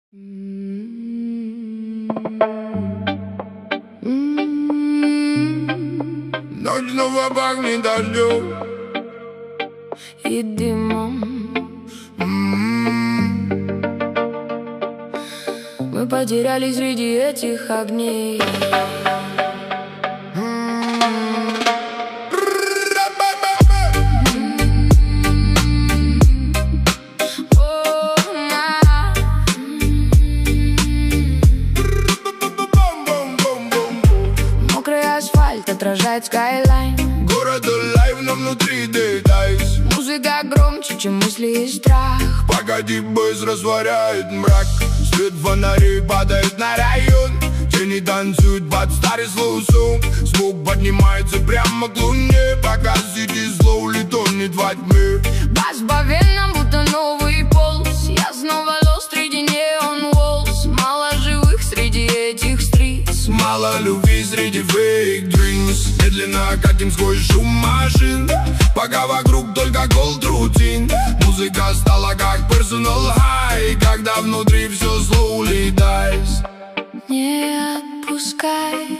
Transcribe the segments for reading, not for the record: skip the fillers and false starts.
Ночь снова пахнет дождем и дымом. Мы потерялись среди этих огней. Мокрый асфальт отражает скайлайн. Город alive, но внутри дейдайс. Музыка громче, чем мысли и страх. Погоди, бэс растворяет мрак. Свет фонарей падает на район. Тени танцуют под старый слоу-сон. Смог поднимается прямо к луне, пока сиди слоули тонет во тьме. Бас по венам, будто новый полз. Я снова лос среди неон волс. Мало живых среди этих стритс. Мало любви среди fake dreams. Медленно катим сквозь шум машин, пока вокруг только голд рутин. Музыка стала как personal high, когда внутри все slowly dies. Не отпускай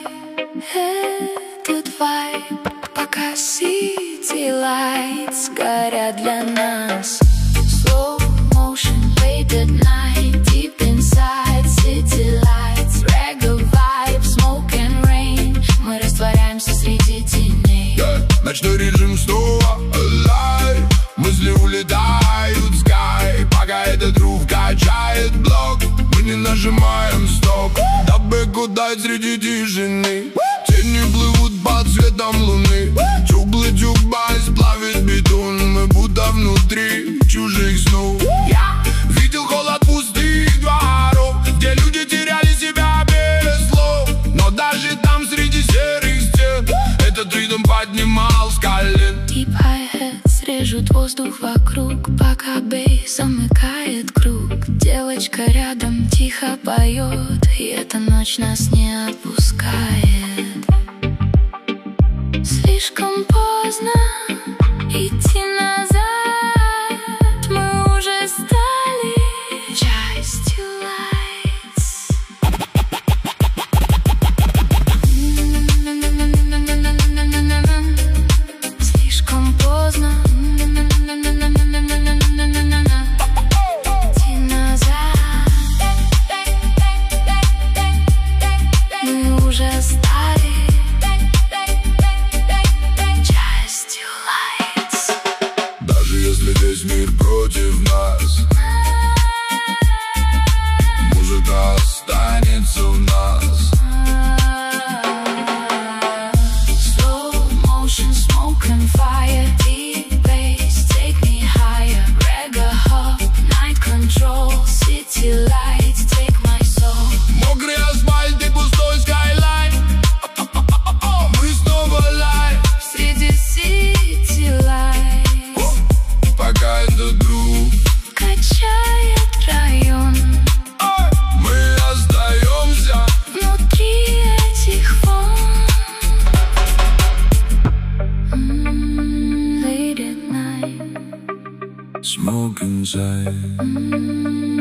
этот вайб, пока city lights горят для нас. Slow motion late at night, deep inside city lights. Reggae vibe, smoke and rain. Мы растворяемся среди теней. Ночной режим снова alive. Мысли улетают в sky, пока этот рух качает блок. Мы не нажимаем стоп, дабы кудать среди тишины. Тени плывут под светом луны. Чуглы джукбайс плавит бетон. Мы будто внутри чужих снов. Я видел холод пустых дворов, где люди теряли себя без слов. Но даже там среди серых стен этот ритм поднимал с колен. Deep hi-hats режут воздух вокруг, пока бейс замыкает круг. Девочка рядом тихо поет, и эта ночь нас не отпускает. Слишком поздно идти назад. Мы уже стали частью lights. Слишком поздно идти назад. Мы уже стали частью lights. Даже если весь мир против нас, музыка останется в нас. Slow motion, smoke and fire, deep bass, take me higher. Reggae hop, night control, city lights, take my soul. Мокрый асфальт и пустой скайлайн. Мы снова live, Среди city lights пока этот друг. качает район. Мы остаемся. Внутри этих волн. Late at night. Smoke inside.